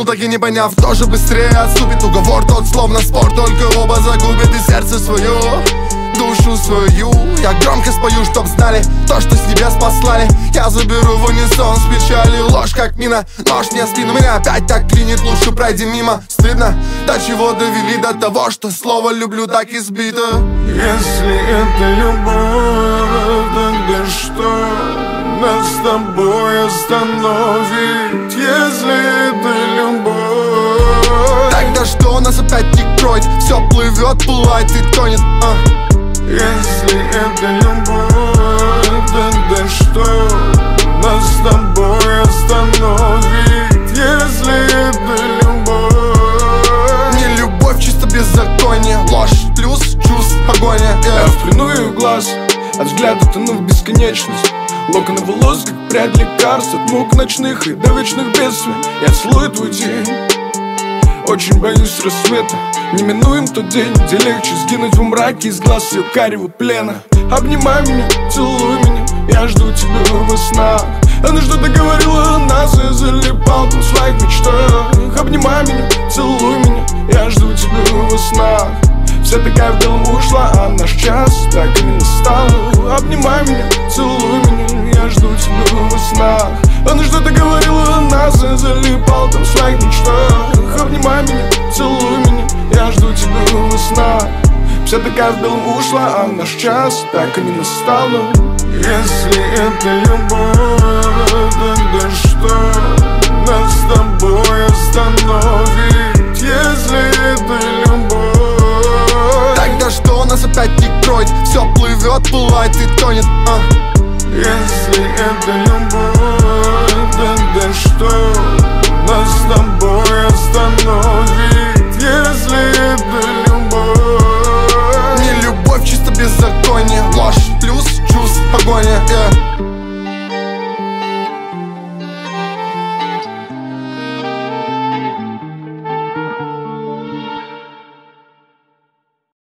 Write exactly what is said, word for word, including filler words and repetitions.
так и не поняв, кто же быстрее отступит. Уговор тот словно спор, только оба загубят и сердце свое, душу свою. Я громко спою, чтоб знали то, что с небес послали. Я заберу в унисон с печали ложь, как мина. Нож мне в спину, меня опять так клинит. Лучше пройди мимо, стыдно. До чего довели, до того, что слово люблю так избито. Если это любовь, тогда что нас с тобой остановит? Если это любовь, тогда что нас опять не кроет? Все плывет, пылает и тонет, а. Если это любовь, тогда что нас с тобой остановит? Если это любовь, не любовь, чисто беззаконие. Ложь плюс чувств, погоня, yeah. Я в плену ее глаз, от взгляда тону в бесконечность. Локоны волос, как прядь лекарств, от мук ночных и до вечных бедствий. Я целую твой день, очень боюсь рассвета. Неминуем тот день, где легче сгинуть в мраке из глаз ее карего плена. Обнимай меня, целуй меня, я жду тебя во снах. Она что-то говорила о нас, я залипал там в своих мечтах. Обнимай меня, целуй меня, я жду тебя во снах. Вся такая в белом ушла, а наш час так и не настал. Обнимай меня, целуй меня, я жду тебя во снах. Она что-то говорила о нас, я залипал там в своих мечтах. Обнимай меня, целуй меня, я жду тебя во снах. Вся такая в белом ушла, а наш час так и не настал. Если это любовь, тогда что нас с тобой остановит? Если это любовь, тогда что нас опять не кроет? Все плывет, пылает и тонет, а. Если это любовь,